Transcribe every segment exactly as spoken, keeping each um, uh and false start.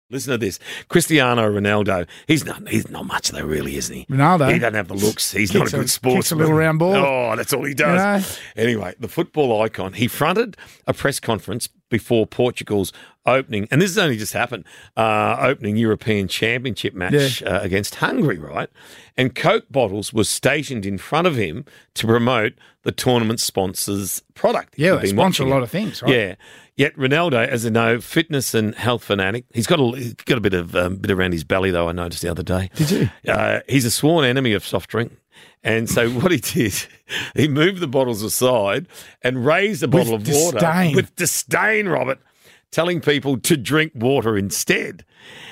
Listen to this. Cristiano Ronaldo, he's not he's not much though, really, isn't he? Ronaldo? He doesn't have the looks. He's Kicks not a a- good sportsman. kicks a little round ball. Oh, that's all he does. You know? Anyway, the football icon, he fronted a press conference before Portugal's opening, and this has only just happened, uh, opening European Championship match Yeah. uh, against Hungary, right? And Coke bottles were stationed in front of him to promote the tournament sponsor's product. Yeah, You've they been sponsor a watching lot it. of things, right? Yeah. Yet Ronaldo, as you know, fitness and health fanatic. He's got a he's got a bit of um, bit around his belly though. I noticed the other day. Did you? Uh, he's a sworn enemy of soft drink, and so what he did, he moved the bottles aside and raised a bottle of water disdain. with disdain, Robert, telling people to drink water instead.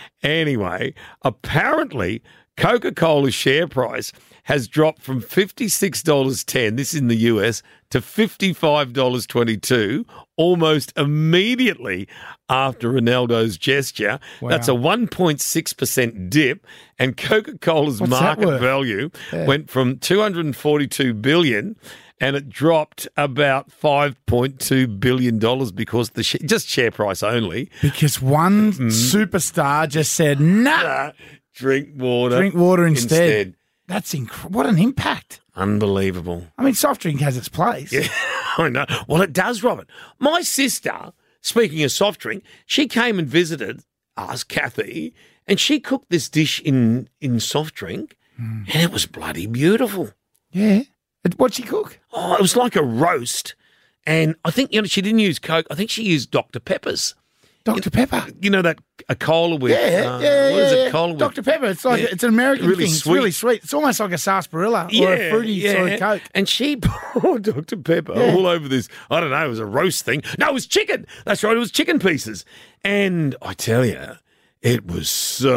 Anyway, apparently Coca-Cola's share price has dropped from fifty-six dollars and ten cents, this is in the U S, to fifty-five dollars and twenty-two cents almost immediately after Ronaldo's gesture. Wow. That's a one point six percent dip, and Coca-Cola's What's that market worth? value Yeah. went from two hundred forty-two billion dollars and it dropped about five point two billion dollars because the sh- just share price only. Because one superstar just said, nah, Uh, drink water. drink water instead. instead. That's inc- what an impact. Unbelievable. I mean, soft drink has its place. Yeah, I know. Well, it does, Robert. My sister, speaking of soft drink, she came and visited us, Kathy, and she cooked this dish in, in soft drink, and it was bloody beautiful. Yeah. It- What'd she cook? Oh, it was like a roast, and I think, you know, she didn't use Coke. I think she used Doctor Peppers. Doctor Pepper. You know that a cola with Yeah, uh, yeah, what is yeah, it? Cola with Doctor Pepper. It's like Yeah. it's an American Really thing. sweet. It's really sweet. It's almost like a sarsaparilla or a fruity sort of Coke. And she poured Doctor Pepper Yeah. all over this. I don't know. It was a roast thing. No, it was chicken. That's right. It was chicken pieces. And I tell you, it was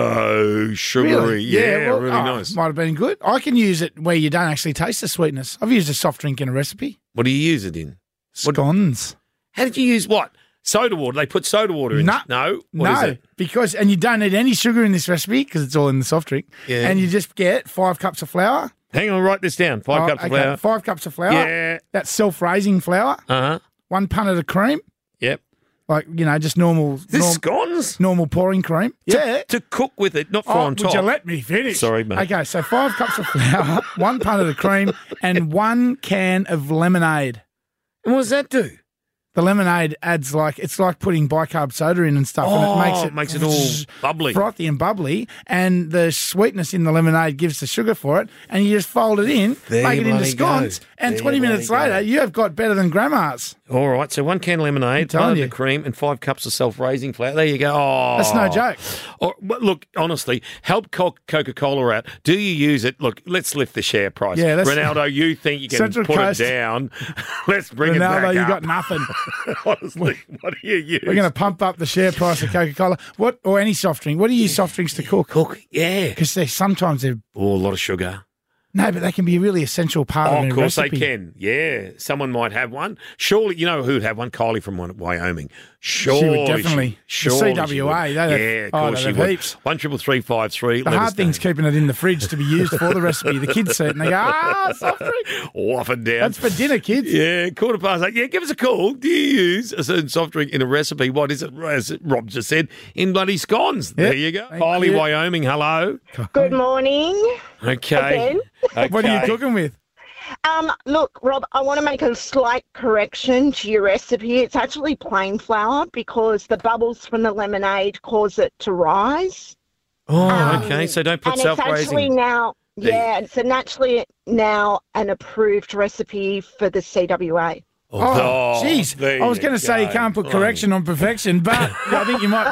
so sugary. Really? Yeah, well, really oh, nice. Might have been good. I can use it where you don't actually taste the sweetness. I've used a soft drink in a recipe. What do you use it in? What- Scones. How did you use what? Soda water. They put soda water in. No. No. What is no, it? because, and you don't need any sugar in this recipe because it's all in the soft drink. Yeah. And you just get five cups of flour. Hang on. Write this down. Five Oh, cups of okay, flour. Five cups of flour. Yeah. That's self-raising flour. Uh huh. One punnet of cream. Yep. Like, you know, just normal, This norm- scones? normal pouring cream. To, yeah. to cook with it, not for Oh, on would top. you let me finish? Sorry, mate. Okay, so five cups of flour, one punnet of cream, and one can of lemonade. And what does that do? The lemonade adds like, it's like putting bicarb soda in and stuff, and it makes Oh, it, makes it all bubbly. frothy and bubbly, and the sweetness in the lemonade gives the sugar for it, and you just fold it in, There make you it into bloody scones, go. and There twenty you minutes bloody later, go. you have got better than grandma's. All right, so one can lemonade, telling one you. of cream, and five cups of self-raising flour. There you go. Oh, That's no joke. Oh, but look, honestly, help Co- Coca-Cola out. Do you use it? Look, let's lift the share price. Yeah, let's- Ronaldo, you think you can Central put Coast. it down? Let's bring it back Ronaldo, you up. got nothing. Honestly, what do you use? We're going to pump up the share price of Coca-Cola. What or any soft drink? What do you use soft drinks to cook? cook. Yeah. Because they sometimes they're Oh, a lot of sugar. no, but they can be a really essential part Oh, of a of course recipe. they can. Yeah, someone might have one. Surely, you know who would have one? Kylie from Wyoming. Sure, She would definitely. Sure, The C W A, they'd have- yeah, of oh, course they'd she have would. heaps. One triple three five three. The hard thing's keeping it in the fridge to be used for the recipe. The kids see it and they go, ah, soft drink. off and down. That's for dinner, kids. Yeah, quarter past eight. Yeah, give us a call. Do you use a certain soft drink in a recipe? What is it, as Rob just said, in bloody scones? There you go. Thank Kylie, you. Wyoming, hello. Good morning. Okay. Again. okay. What are you cooking with? Um, look, Rob, I want to make a slight correction to your recipe. It's actually plain flour because the bubbles from the lemonade cause it to rise. Oh, Um, okay. So don't put and it's actually self-raising. now, There you- yeah, it's an actually now an approved recipe for the C W A. Oh, jeez. there I was you going to say you go. can't put Oh. correction on perfection, but I think you might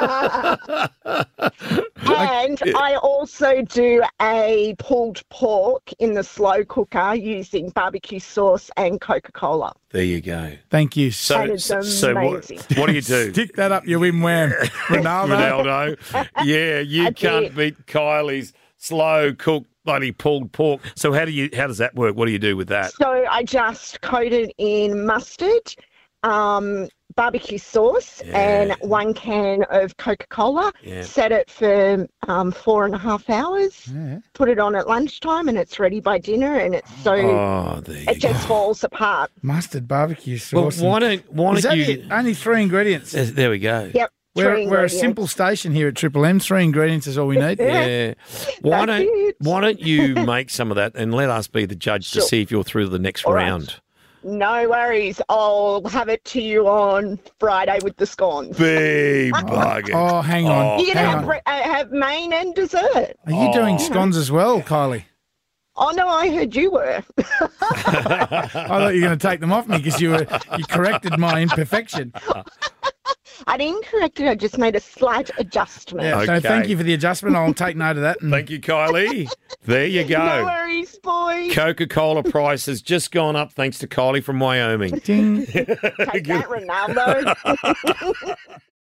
be right. And I also do a pulled pork in the slow cooker using barbecue sauce and Coca-Cola. There you go. Thank you. So, And it's so what, amazing. what do you do? Stick that up your wim wham, Ronaldo. Ronaldo. Yeah, you That's can't it. beat Kylie's slow cooked bloody pulled pork. So how do you? How does that work? What do you do with that? So I just coat it in mustard, um, barbecue sauce, Yeah. and one can of Coca-Cola. Yeah. Set it for um, four and a half hours. Yeah. Put it on at lunchtime, and it's ready by dinner. And it's so Oh, there you it go. just falls apart. Mustard barbecue Well, sauce. why don't why Is don't that you? it? Only three ingredients. There there we go. Yep. We're, Three we're a ingredients. simple station here at Triple M. Three ingredients is all we need. Yeah. Why That's don't it. Why don't you make some of that and let us be the judge to Sure. see if you're through to the next All right. round? No worries. I'll have it to you on Friday with the scones. Be bugging. Oh, hang on. Oh, You're going to hang have, on. bre- uh, have main and dessert. Are you doing Oh. scones as well, Kylie? Oh, no, I heard you were. I thought you were going to take them off me because you were you corrected my imperfection. I didn't correct it. I just made a slight adjustment. Yeah, Okay. So thank you for the adjustment. I'll take note of that. And Thank you, Kylie. There you No go. worries, boys. Coca-Cola price has just gone up thanks to Kylie from Wyoming. Ding. Take that, Ronaldo.